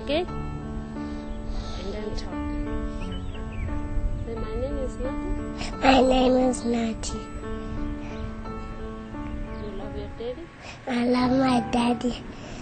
okay? And then talk. Say, my name is Nati. My name is Nati. You love your daddy? I love my daddy.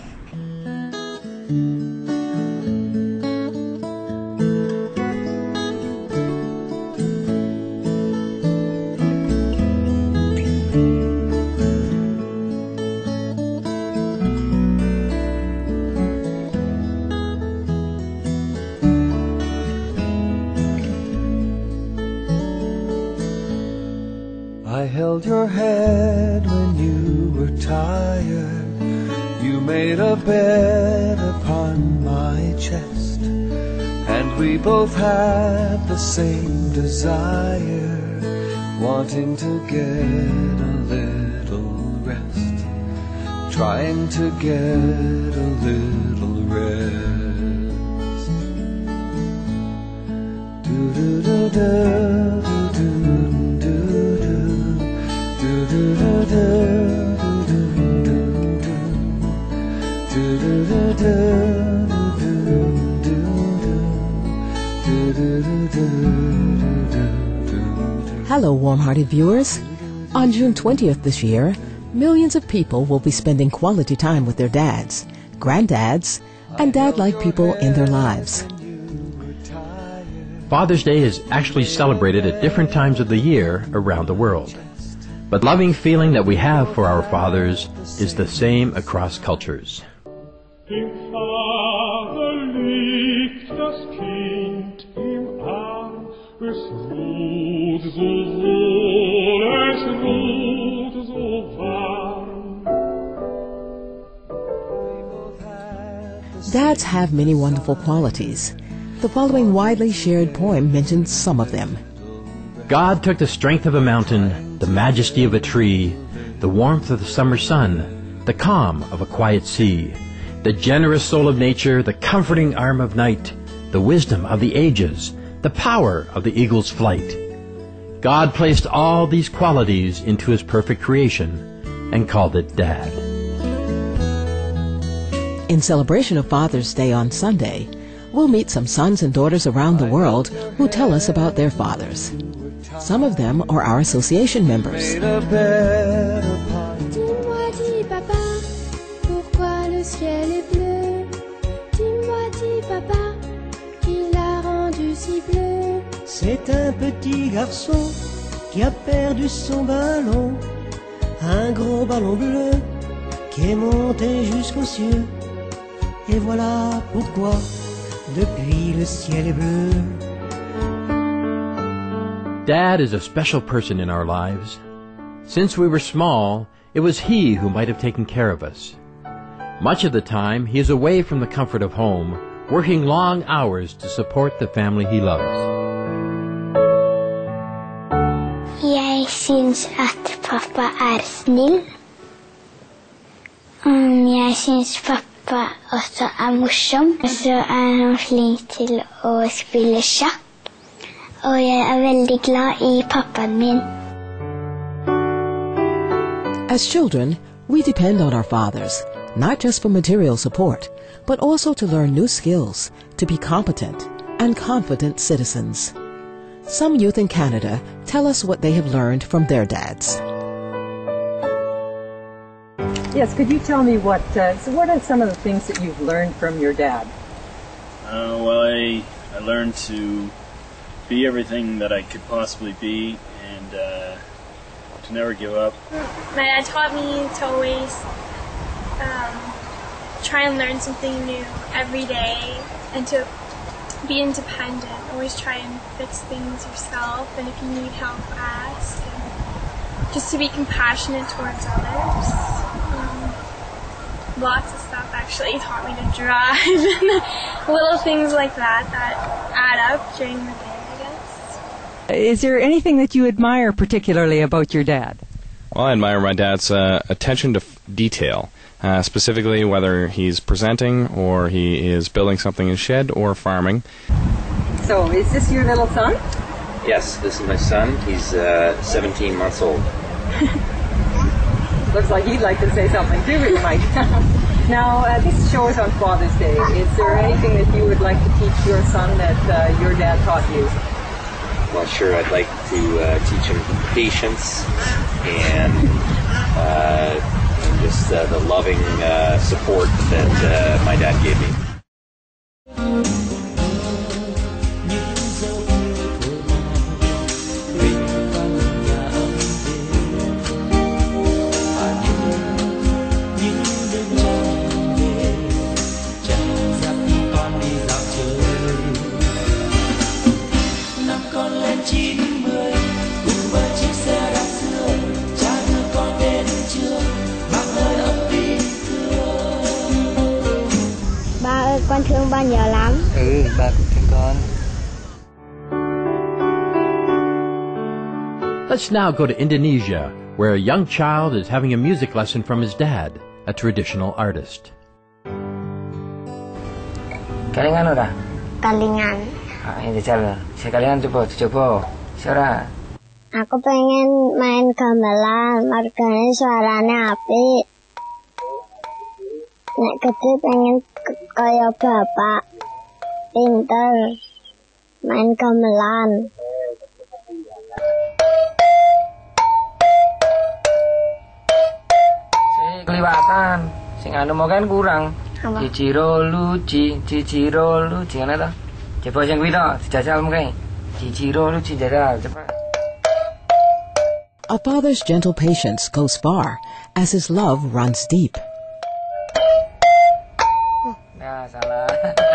I held your head when you were tired. You made a bed upon my chest, and we both had the same desire, wanting to get a little rest, trying to get a little rest. Hello, warm-hearted viewers. On June 20th this year, millions of people will be spending quality time with their dads, granddads, and dad-like people in their lives. Father's Day is actually celebrated at different times of the year around the world. But loving feeling that we have for our fathers is the same across cultures. Dem Vater liegt das Kind im Arm, es ruht so wohl, es ruht so warm. Dads have many wonderful qualities. The following widely shared poem mentions some of them. God took the strength of a mountain, the majesty of a tree, the warmth of the summer sun, the calm of a quiet sea, the generous soul of nature, the comforting arm of night, the wisdom of the ages, the power of the eagle's flight. God placed all these qualities into his perfect creation and called it Dad. In celebration of Father's Day on Sunday, we'll meet some sons and daughters around the world who tell us about their fathers. Some of them are our association members. Dis-moi, dis papa, pourquoi le ciel est bleu? Dis-moi, dis papa, qui l'a rendu si bleu? C'est un petit garçon qui a perdu son ballon, un gros ballon bleu qui est monté jusqu'aux cieux. Et voilà pourquoi depuis le ciel est bleu. Dad is a special person in our lives. Since we were small, it was he who might have taken care of us. Much of the time, he is away from the comfort of home, working long hours to support the family he loves. Jeg syns at pappa er snill. Jeg syns pappa også er morsom. Så er han flink til å spille sjakk. Og jeg er veldig glad i pappaen min. As children, we depend on our fathers, not just for material support, but also to learn new skills, to be competent and confident citizens. Some youth in Canada tell us what they have learned from their dads. Yes, could you tell me what are some of the things that you've learned from your dad? Well, I learned to be everything that I could possibly be and to never give up. My dad taught me to always try and learn something new every day and to be independent. Always try and fix things yourself, and if you need help, ask. And just to be compassionate towards others. Lots of stuff actually. He taught me to drive. Little things like that add up during the day, I guess. Is there anything that you admire particularly about your dad? Well, I admire my dad's attention to detail, specifically whether he's presenting or he is building something in a shed or farming. So, is this your little son? Yes, this is my son. He's 17 months old. Looks like he'd like to say something too, Mike. Now, this show is on Father's Day. Is there anything that you would like to teach your son that your dad taught you? Well, sure, I'd like to teach him patience and just the loving support that my dad gave me. Con thương ba nhiều lắm. Ba cũng thương con. Let's now go to Indonesia, where a young child is having a music lesson from his dad, a traditional artist. Kalingan udah? Kalingan. Ini cara. Sekalian coba. Suara. Aku pengen main gamelan, marganya suaranya apik. Nek gede pengen kayak bapak, pinter, main gamelan. Kelewatan, sing anu mau kan kurang. Ciciro luci, ngene to? Coba sing kuwi to, dijajal mengke. Ciciro luci jajal, cepat. A father's gentle patience goes far as his love runs deep. Nah, salah.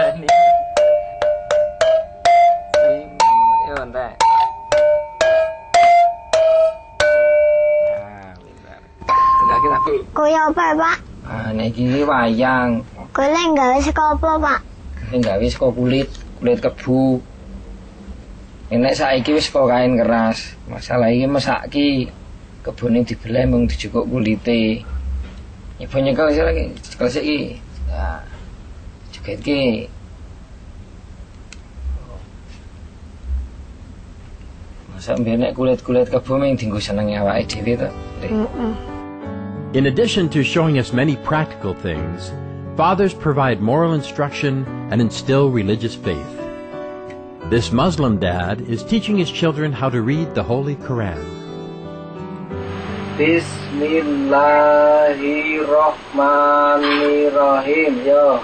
Kuya apa, Pak? Niki wayang. Kuwi nggawe saka apa, Pak? Nggawe saka kulit kebu. Nek saiki wis saka kain keras. Masalah iki mesaki kebune dibelah mung dijukuk kulite. Nyoba nyekel lagi, cekel iki. Nah. Joget iki. Masa mbene kulit-kulit kebo mung dienggo senenge awake dhewe to. In addition to showing us many practical things, fathers provide moral instruction and instill religious faith. This Muslim dad is teaching his children how to read the Holy Quran. Bismillahirrahmanirrahim. Yo.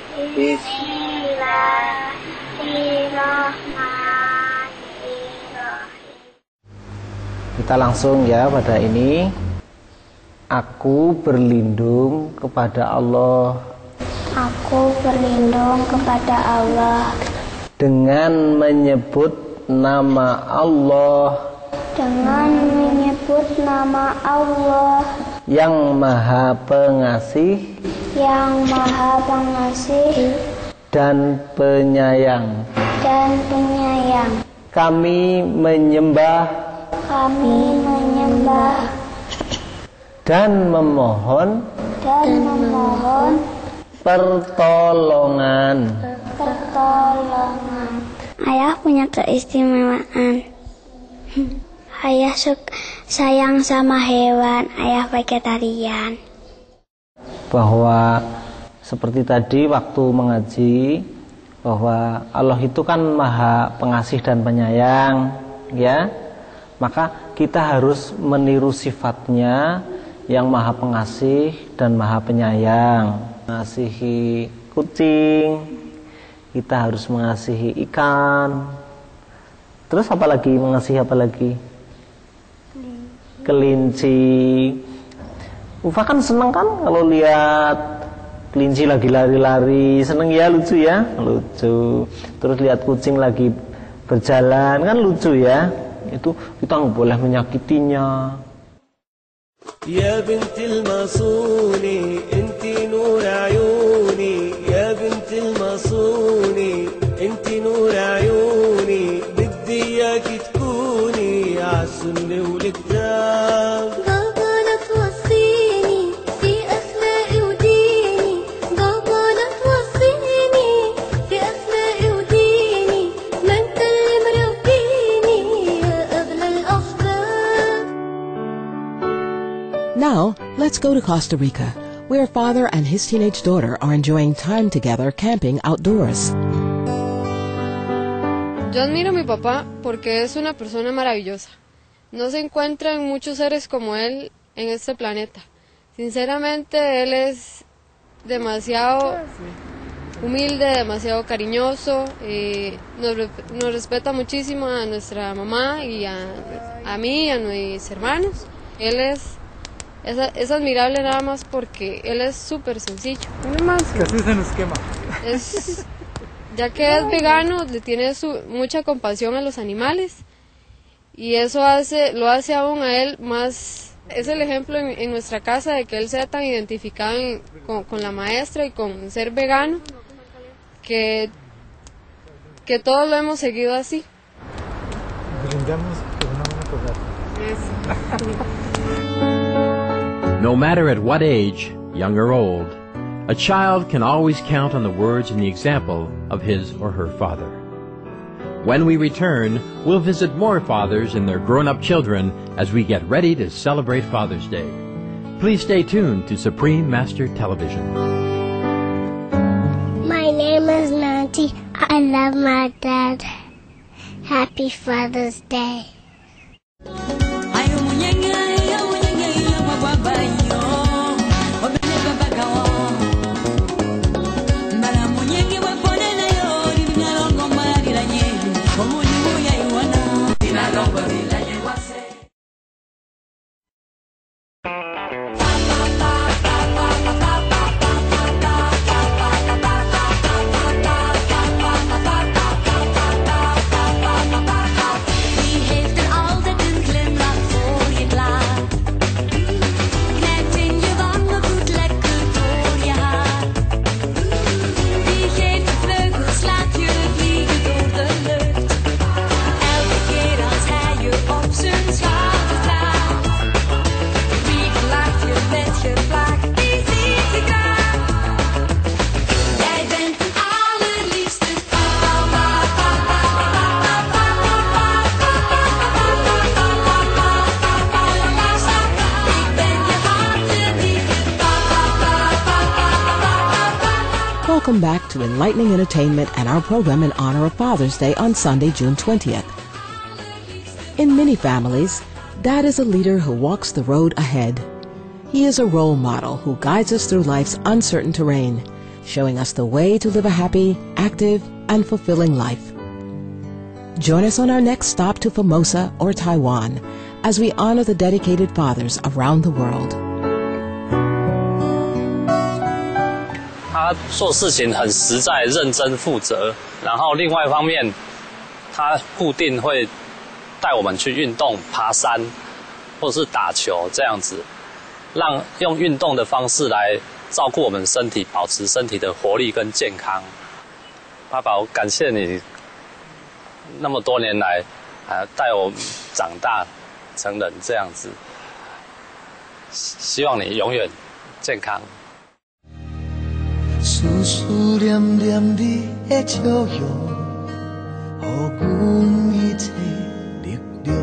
Kita langsung ya pada ini. Aku berlindung kepada Allah. Aku berlindung kepada Allah. Dengan menyebut nama Allah. Dengan menyebut nama Allah. Yang Maha Pengasih. Yang Maha Pengasih. Dan Penyayang. Dan Penyayang. Kami menyembah. Kami menyembah. Dan memohon pertolongan. Ayah punya keistimewaan. Ayah sayang sama hewan. Ayah vegetarian. Bahwa seperti tadi waktu mengaji, bahwa Allah itu kan Maha Pengasih dan Penyayang, ya. Maka kita harus meniru sifatnya yang Maha Pengasih dan Maha Penyayang. Mengasihi kucing, kita harus mengasihi ikan. Terus apa lagi? Mengasihi apa lagi? Kelinci. Ufa kan seneng kan kalau lihat kelinci lagi lari-lari, seneng ya, lucu ya, lucu. Terus lihat kucing lagi berjalan kan lucu ya. Itu kita nggak boleh menyakitinya. يا بنت المصوني انت نور عيوني يا بنت المصوني انت نور عيوني بدي اياك تكوني عالسن والكتاب بابا لا توصيني في اخلاقي وديني بابا لا توصيني في اخلاقي وديني ما انت اللي مربيني يا اغلى الاحباب. Now, let's go to Costa Rica, where father and his teenage daughter are enjoying time together camping outdoors. Yo admiro a mi papá porque es una persona maravillosa. No se encuentran muchos seres como él en este planeta. Sinceramente, él es demasiado humilde, demasiado cariñoso, nos respeta muchísimo a nuestra mamá y a mí y a mis hermanos. Él es admirable nada más porque él es súper sencillo. Casi se nos quema. Ya que es vegano, le tiene mucha compasión a los animales y eso lo hace aún a él más. Es el ejemplo en nuestra casa de que él sea tan identificado con la maestra y con ser vegano, que todos lo hemos seguido así. Brindamos por una buena fogata. No matter at what age, young or old, a child can always count on the words and the example of his or her father. When we return, we'll visit more fathers and their grown-up children as we get ready to celebrate Father's Day. Please stay tuned to Supreme Master Television. My name is Nancy. I love my dad. Happy Father's Day. Welcome back to Enlightening Entertainment and our program in honor of Father's Day on Sunday, June 20th. In many families, Dad is a leader who walks the road ahead. He is a role model who guides us through life's uncertain terrain, showing us the way to live a happy, active, and fulfilling life. Join us on our next stop to Formosa or Taiwan as we honor the dedicated fathers around the world. 他做事情很实在、认真、负责，然后另外一方面，他固定会带我们去运动、爬山，或者是打球这样子，用运动的方式来照顾我们身体，保持身体的活力跟健康。爸爸，我感谢你那么多年来，带我长大成人这样子，希望你永远健康。 思思念念你的笑容，予阮一切力量。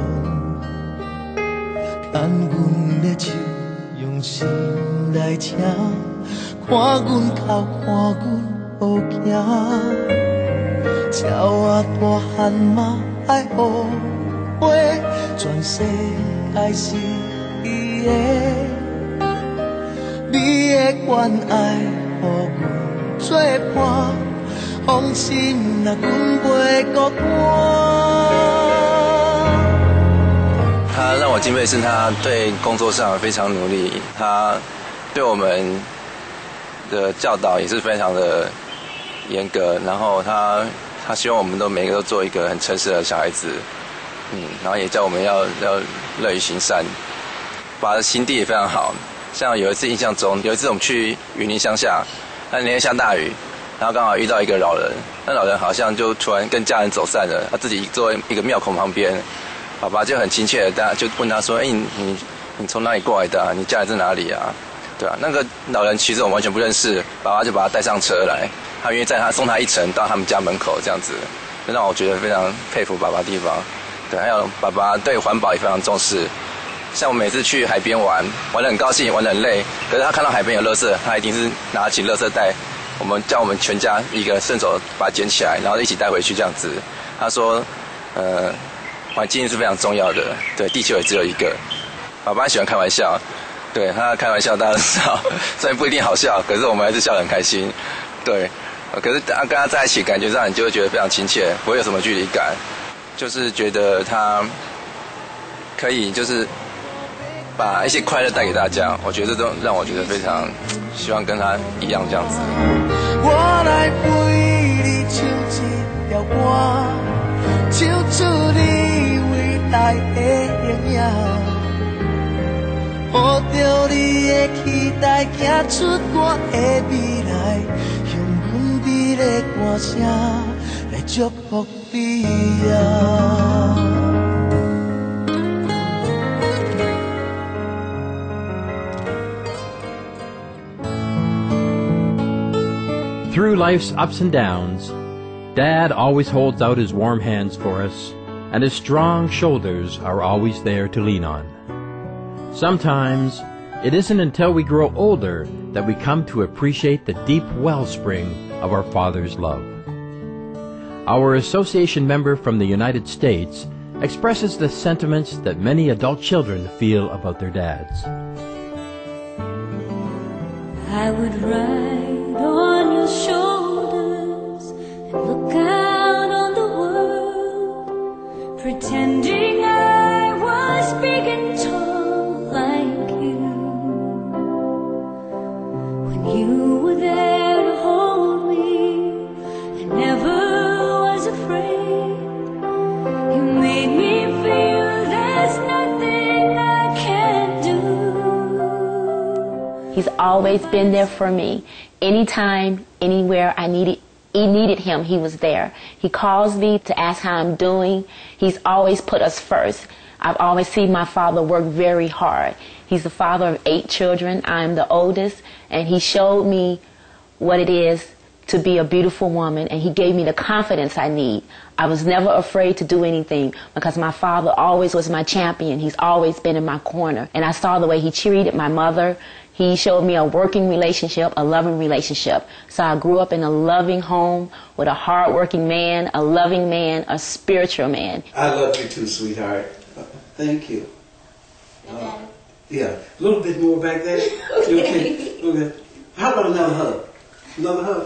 等阮的手用心来听，看阮哭，看阮学行。鸟仔大汉嘛爱学会，全世界是伊的，你的关爱。 予阮作伴，放心啦，阮袂孤单。 他让我敬佩是他对工作上非常努力，他对我们的教导也是非常的严格，然后他希望我们每个都做一个很诚实的小孩子，然后也叫我们要乐于行善，爸的心地也非常好。 像有一次印象中，有一次我们去云林乡下，那天下大雨，然后刚好遇到一个老人，那老人好像就突然跟家人走散了，他自己坐在一个庙口旁边，爸爸就很亲切的就问他说：“哎，你从哪里过来的啊？你家人在哪里啊？”对啊，那个老人其实我们完全不认识，爸爸就把他带上车来，他愿意送他一程到他们家门口这样子，就让我觉得非常佩服爸爸的地方。对，还有爸爸对环保也非常重视。 像我每次去海边玩得很高兴，玩得很累，可是他看到海边有垃圾，他一定是拿起垃圾袋，叫我们全家一个顺手把它捡起来，然后一起带回去这样子。他说，环境是非常重要的，对，地球也只有一个。爸爸喜欢开玩笑，对他开玩笑大家都知道，虽然不一定好笑，可是我们还是笑得很开心，对。可是跟他在一起，感觉上你就会觉得非常亲切，不会有什么距离感，就是觉得他可以就是把一些快乐带给大家，我觉得这都让我觉得非常希望跟他一样这样子。 我来为你唱一条歌，唱出你未来的形影，抱着你的期待，行出我的未来，用阮美丽歌声来祝福你啊。 Through life's ups and downs, Dad always holds out his warm hands for us, and his strong shoulders are always there to lean on. Sometimes, it isn't until we grow older that we come to appreciate the deep wellspring of our father's love. Our association member from the United States expresses the sentiments that many adult children feel about their dads. I would ride on your shoulders and look out on the world, pretending I was big and tall like you. When you were there to hold me, I never was afraid. You made me feel there's nothing I can't do. He's always been there for me. Anytime, anywhere I needed him, he was there. He calls me to ask how I'm doing. He's always put us first. I've always seen my father work very hard. He's the father of 8 children. I'm the oldest, and he showed me what it is to be a beautiful woman, and he gave me the confidence I need. I was never afraid to do anything because my father always was my champion. He's always been in my corner, and I saw the way he treated my mother. He showed me a working relationship, a loving relationship. So I grew up in a loving home with a hard-working man, a loving man, a spiritual man. I love you too, sweetheart. Thank you. Yeah, a little bit more back there. Okay. Okay. How about another hug? Another hug?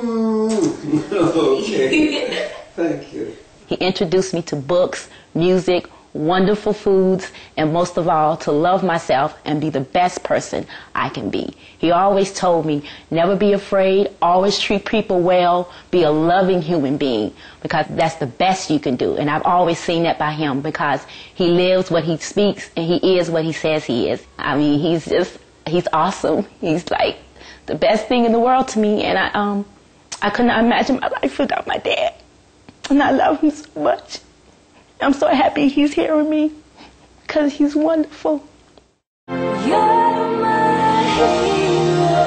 Okay. Thank you. He introduced me to books, music, wonderful foods, and most of all, to love myself and be the best person I can be. He always told me, never be afraid, always treat people well, be a loving human being, because that's the best you can do. And I've always seen that by him, because he lives what he speaks and he is what he says he is. I mean, he's awesome. He's like the best thing in the world to me, and I could not imagine my life without my dad. And I love him so much. I'm so happy he's here with me, because he's wonderful. You're my hero.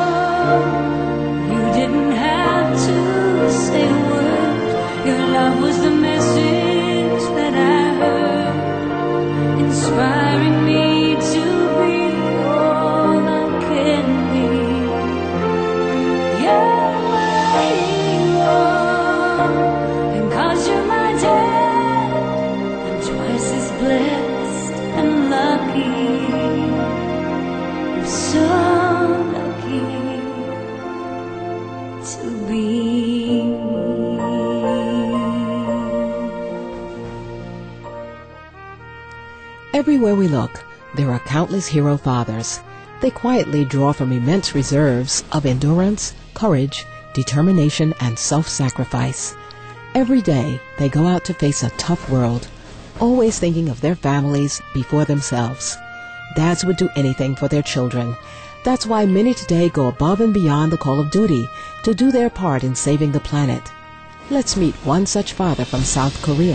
You didn't have to say a word. Your love was the message that I heard, inspiring me to be all I can be. You're my hero, and 'cause you're my dad, twice as blessed and lucky. I'm so lucky to be me. Everywhere we look, there are countless hero fathers. They quietly draw from immense reserves of endurance, courage, determination, and self-sacrifice. Every day, they go out to face a tough world, always thinking of their families before themselves. Dads would do anything for their children. That's why many today go above and beyond the call of duty to do their part in saving the planet. Let's meet one such father from South Korea.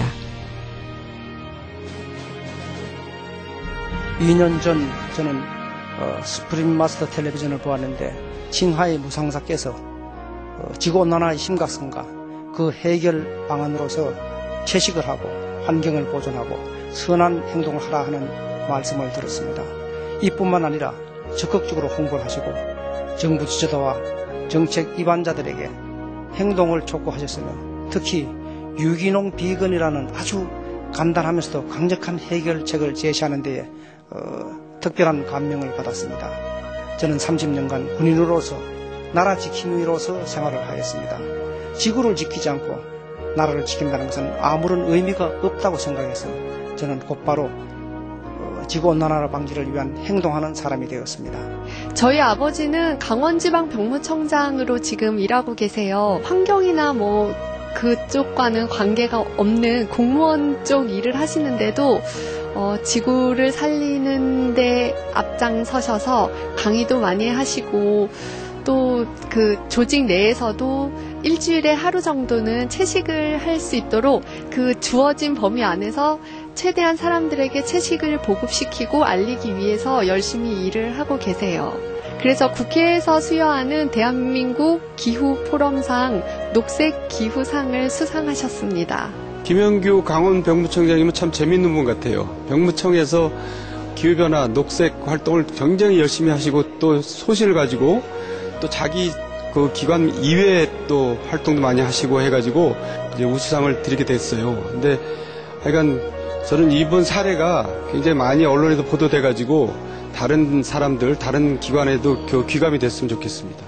2년 전 저는 스프림 마스터 텔레비전을 보았는데 칭하이 무상사께서 지구온난화의 심각성과 그 해결 방안으로서 채식을 하고 환경을 보존하고 선한 행동을 하라 하는 말씀을 들었습니다. 이뿐만 아니라 적극적으로 홍보를 하시고 정부 지도자와 정책 위반자들에게 행동을 촉구하셨으며 특히 유기농 비건이라는 아주 간단하면서도 강력한 해결책을 제시하는 데에 특별한 감명을 받았습니다. 저는 30년간 군인으로서 나라 지킴이로서 생활을 하였습니다. 지구를 지키지 않고 나라를 지킨다는 것은 아무런 의미가 없다고 생각해서 저는 곧바로 지구온난화 방지를 위한 행동하는 사람이 되었습니다. 저희 아버지는 강원지방병무청장으로 지금 일하고 계세요. 환경이나 그쪽과는 관계가 없는 공무원 쪽 일을 하시는데도 지구를 살리는 데 앞장서셔서 강의도 많이 하시고 또 그 조직 내에서도 일주일에 하루 정도는 채식을 할 수 있도록 그 주어진 범위 안에서 최대한 사람들에게 채식을 보급시키고 알리기 위해서 열심히 일을 하고 계세요. 그래서 국회에서 수여하는 대한민국 기후포럼상 녹색기후상을 수상하셨습니다. 김영규 강원병무청장님은 참 재밌는 분 같아요. 병무청에서 기후변화, 녹색 활동을 굉장히 열심히 하시고 또 소신을 가지고 또 자기 그 기관 이외에 또 활동도 많이 하시고 해가지고 이제 우수상을 드리게 됐어요. 근데 하여간 저는 이번 사례가 굉장히 많이 언론에도 보도돼가지고 다른 사람들, 다른 기관에도 귀감이 됐으면 좋겠습니다.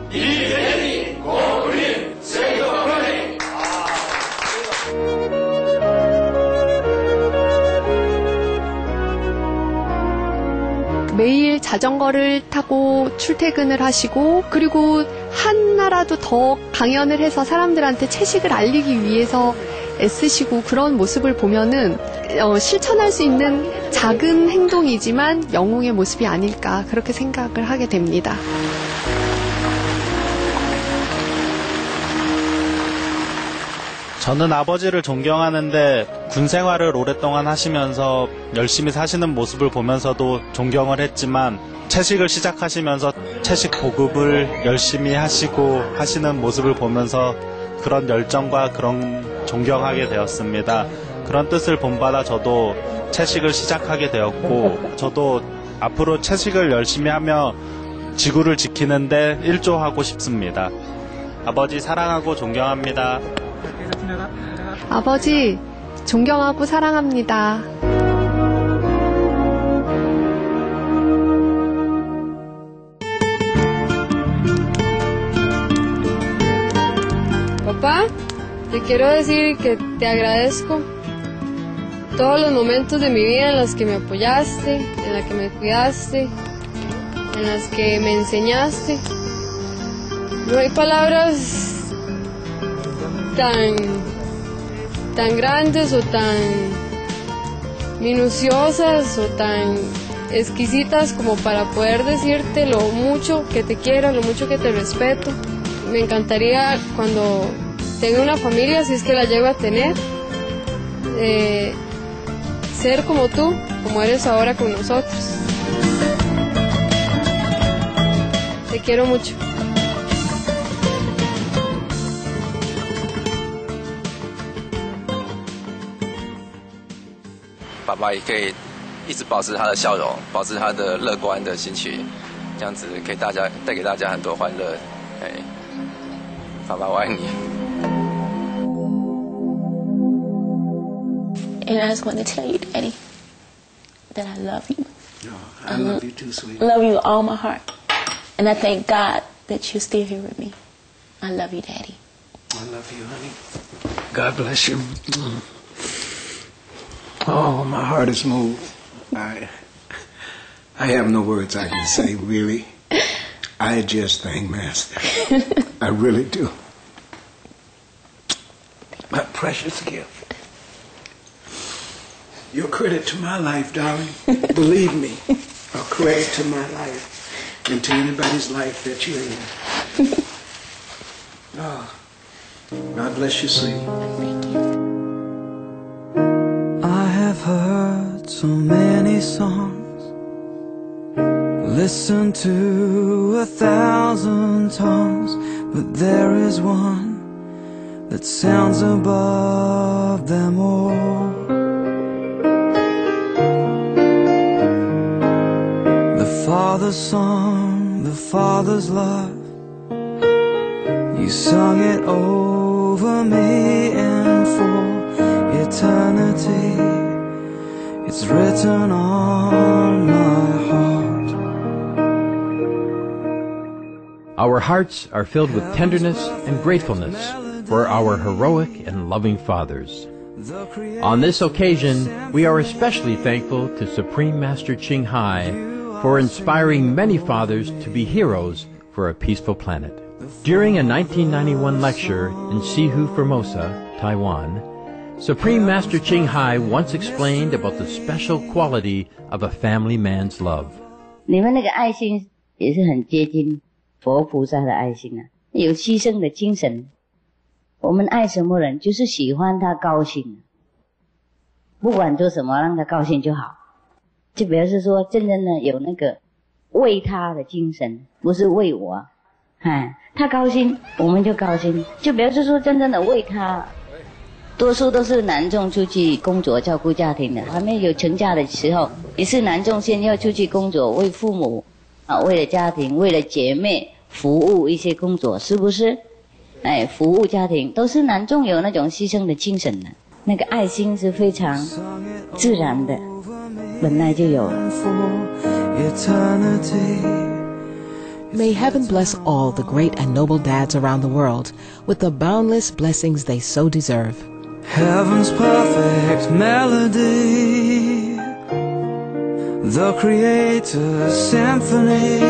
매일 자전거를 타고 출퇴근을 하시고 그리고 하나라도 더 강연을 해서 사람들한테 채식을 알리기 위해서 애쓰시고 그런 모습을 보면은 실천할 수 있는 작은 행동이지만 영웅의 모습이 아닐까 그렇게 생각을 하게 됩니다. 저는 아버지를 존경하는데 군 생활을 오랫동안 하시면서 열심히 사시는 모습을 보면서도 존경을 했지만 채식을 시작하시면서 채식 보급을 열심히 하시고 하시는 모습을 보면서 그런 열정과 그런 존경하게 되었습니다. 그런 뜻을 본받아 저도 채식을 시작하게 되었고 저도 앞으로 채식을 열심히 하며 지구를 지키는데 일조하고 싶습니다. 아버지 사랑하고 존경합니다. 아버지 존경하고 사랑합니다. Papá, te quiero decir que te agradezco todos los momentos de mi vida en los que me apoyaste, en los que me cuidaste, en los que me enseñaste. No hay palabras tan grandes o tan minuciosas o tan exquisitas como para poder decirte lo mucho que te quiero, lo mucho que te respeto. Me encantaría cuando tenga una familia, si es que la llego a tener, ser como tú, como eres ahora con nosotros. Te quiero mucho. 爸爸也可以一直保持他的笑容，保持他的乐观的心情，这样子给大家带给大家很多欢乐。爸爸我爱你。 And I just want to tell you, Daddy, that I love you. I love you too, sweetie. Love you with all my heart. And I thank God that you're still here with me. I love you, Daddy. I love you, honey. God bless you. Oh, my heart is moved. I have no words I can say, really. I just thank Master. I really do. My precious gift. You're a credit to my life, darling. Believe me, a credit to my life and to anybody's life that you're in. Oh, God bless you, sweetie. Thank you. I have heard so many songs, listened to 1,000 tongues, but there is one that sounds above them all. Father's song, the Father's love. You sung it over me and for eternity. It's written on my heart. Our hearts are filled with tenderness and gratefulness for our heroic and loving fathers. On this occasion, we are especially thankful to Supreme Master Ching Hai for inspiring many fathers to be heroes for a peaceful planet. During a 1991 lecture in Sihu, Formosa, Taiwan, Supreme Master Ching Hai once explained about the special quality of a family man's love. 你们那个爱心也是很接近佛菩萨的爱心啊，有牺牲的精神。我们爱什么人，就是喜欢他高兴，不管做什么让他高兴就好，就表示说真正的有那个为他的精神，不是为我。他高兴我们就高兴，就表示说真正的为他。多数都是男众出去工作照顾家庭的，还没有成家的时候，也是男众先要出去工作，为父母为了家庭，为了姐妹服务一些工作，是不是？服务家庭都是男众有那种牺牲的精神的，那个爱心是非常自然的，本来就有。 May heaven bless all the great and noble dads around the world with the boundless blessings they so deserve. Heaven's perfect melody, the Creator's symphony.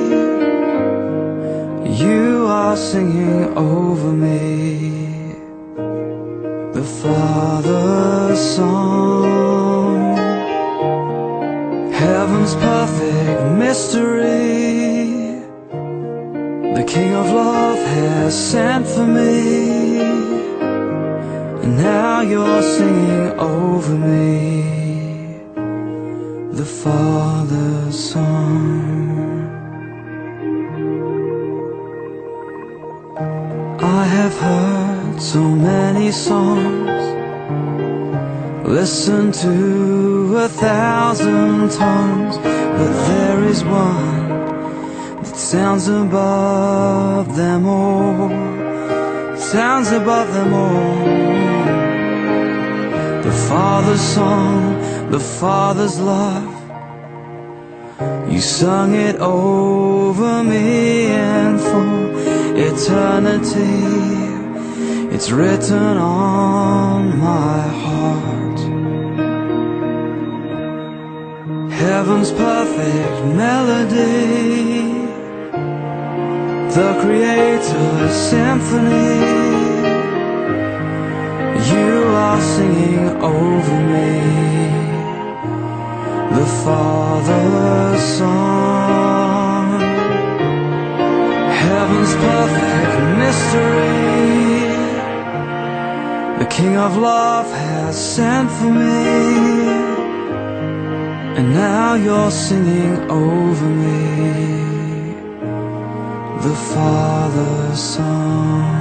You are singing over me, the Father's song. Heaven's perfect mystery, the King of Love has sent for me. And now you're singing over me, the Father's song. I have heard so many songs, listened to 1,000 tongues, but there is one that sounds above them all, sounds above them all. The Father's song, the Father's love. You sung it over me and for eternity. It's written on my heart. Heaven's perfect melody, the Creator's symphony. You are singing over me, the Father's song. Heaven's perfect mystery, the King of Love has sent for me. And now you're singing over me, the Father's song.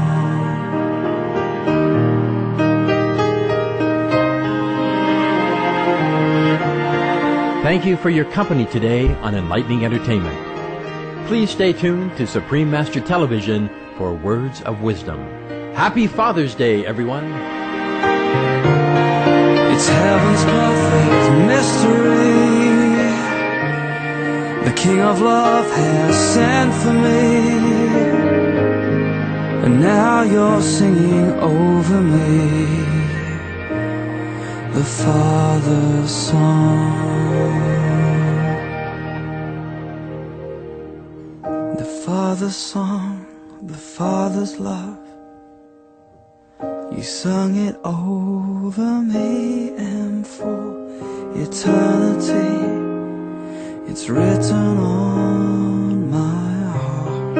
Thank you for your company today on Enlightening Entertainment. Please stay tuned to Supreme Master Television for words of wisdom. Happy Father's Day, everyone. It's heaven's perfect mystery, the King of Love has sent for me. And now you're singing over me, the Father's song. The Father's song, the Father's love. You sung it over me and for eternity. It's written on my heart.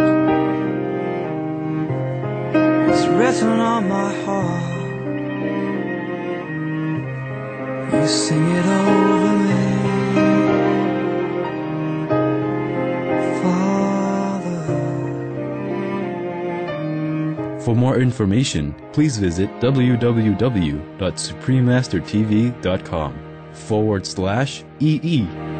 It's written on my heart. You sing it over me, Father. For more information, please visit www.suprememastertv.com/EE.